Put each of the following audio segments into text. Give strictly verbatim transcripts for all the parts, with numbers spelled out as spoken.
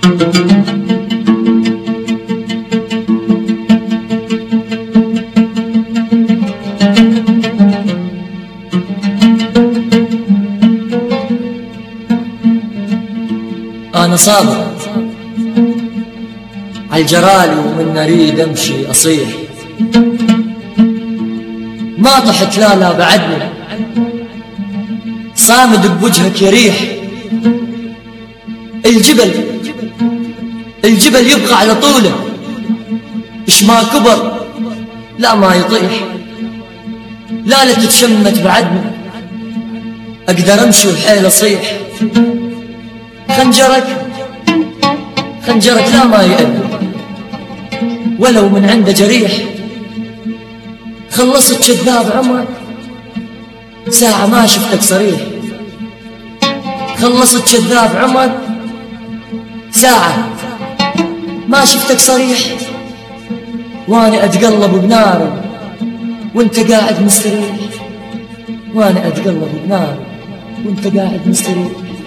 أنا صابر عالجرالي ومن أريد أمشي أصيح، ما طحت لا لا بعدني، صامد بوجهك يريح. الجبل الجبل يبقى على طوله، إش ما كبر لا ما يطيح. لا لا تتشمت بعدني، أقدر أمشي وحيل أصيح. خنجرك خنجرك لا ما يأذي، ولو من عنده جريح. خلصت كذاب عمرك، ساعة ما شفتك صريح. خلصت كذاب عمرك، ساعة ما شفتك صريح. وانا اتقلب بنار وانت قاعد مستريح، وانا اتقلب بنار وانت قاعد مستريح.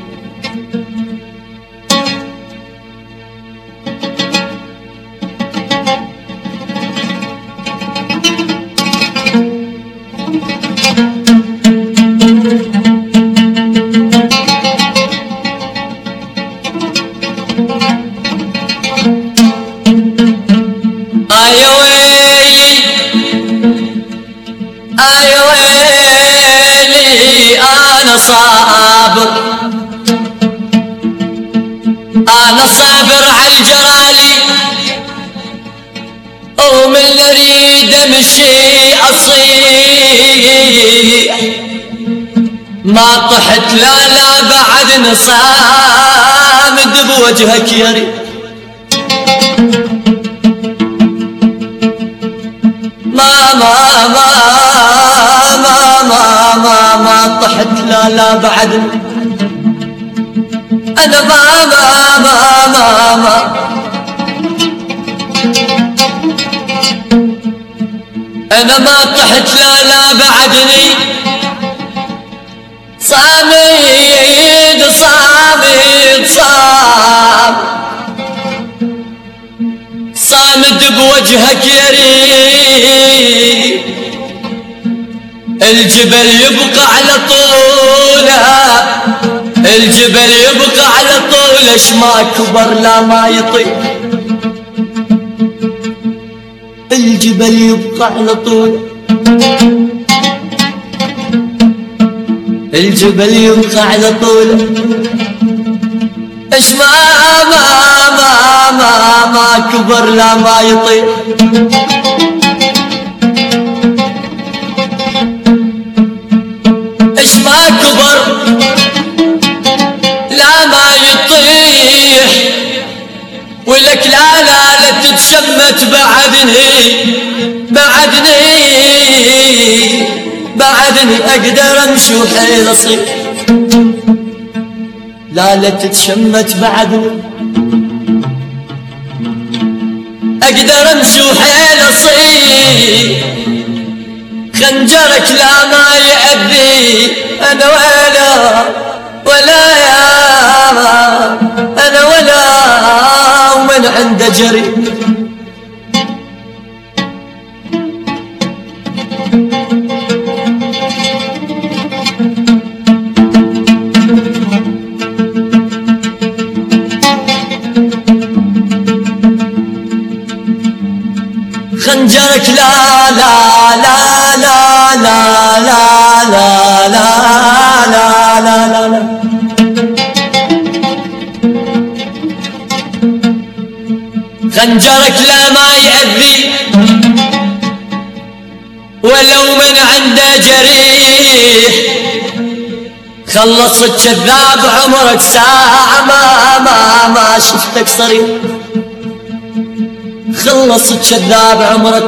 آيا ويلي آيا ويلي أنا صابر، أنا صابر عالجرالي ومن أريد أمشي أصيح. ما طحت لا لا بعد صامد بوجهك يري. ما ما ما ما ما ما ما طحت لا لا بعد. أنا ما ما ما ما ما أنا ما طحت لا لا بعدني. صامد صامد صام صامد بوجهك يريد. الجبل يبقى على طوله، الجبل يبقى على طوله، اش ما كبر لا ما يطيح. الجبل يبقى على طوله، الجبل يبقى على طوله، اش ما ما ما ما ما كبر لا ما يطيح. اش ما كبر لا ما يطيح. ولك لا لا لا تتشمت بعدني، بعدني بعدني اقدر امشي وحيل اصيح. لا لا تتشمت بعدني، اقدر امشي وحيل اصيح. خنجرك لا ما يأذي، انا ولا ولا يا انا ولا ومن عنده جري. خنجرك لا لا لا لا لا لا لا لا لا لا لا لا خنجرك لا ما يأذي، ولو من عنده جريح. خلصت كذاب عمرك، ساعة ما ما ما شفتك صريح. خلصت كذاب عمرك،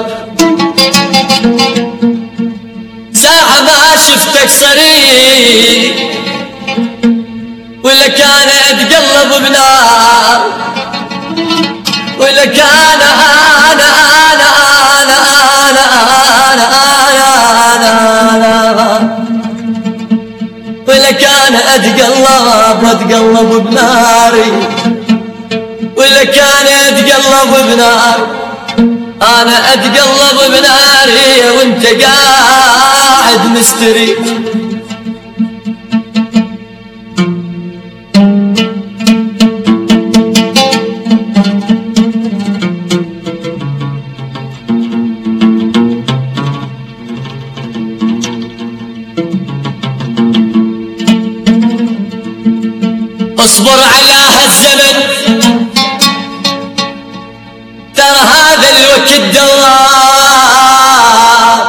ساعة ما شفتك صريح. ولك أنا أتقلب بنار، ولك أنا أنا أنا أنا أنا أنا أنا أنا ولك أنا أتقلب وأتقلب بناري. لك انا اتقلب بنار، انا اتقلب بناري وانت قاعد مستري. اصبر على هالزمن ترى هذا الوقت دوار،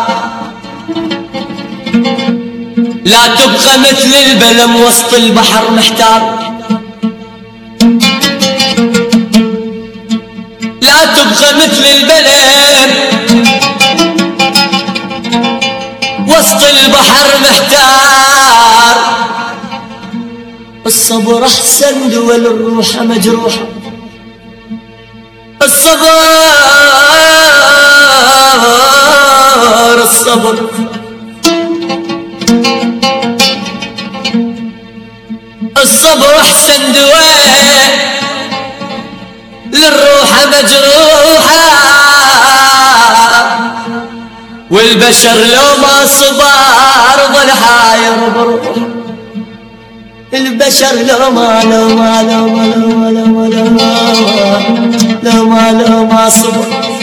لا تبقى مثل البلم وسط البحر محتار، لا تبقى مثل البلم وسط البحر محتار. الصبر احسن دول الروح مجروحه، الصبر الصبر الصبر احسن دواء للروح مجروحه، والبشر لو ما صبر ظل حاير بروحه، البشر لو ما لو ما لو ما لو ما لو ما لو ما لو ما لو ما صبر،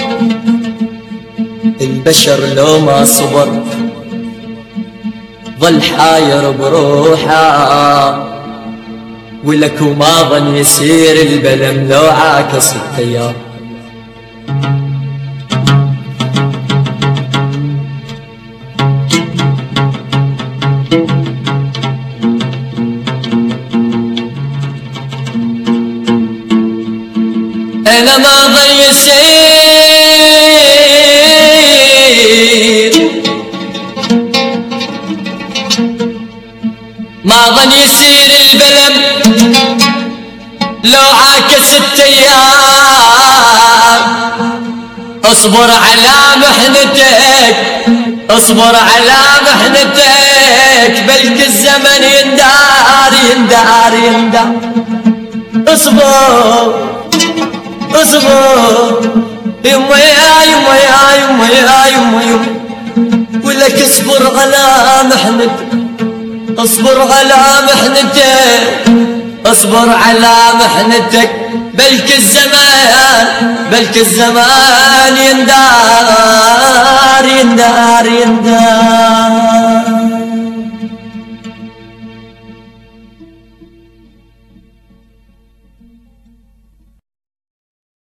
البشر لو ما صبر ظل حاير بروحه، ولك وما ظن يسير البلم لو عاكس التيار. أنا ما ظل يسير، ما ظن يسير البلم لو عاكس التيار. اصبر على محنتك، اصبر على محنتك، بلك الزمن يندار يندار يندار. اصبر اصبر يما يا يما يا يما يا يما يما، ولك اصبر على محنتك، اصبر على محنتك، اصبر على محنتك، بلك الزمان بلك الزمان يندار يندار يندار.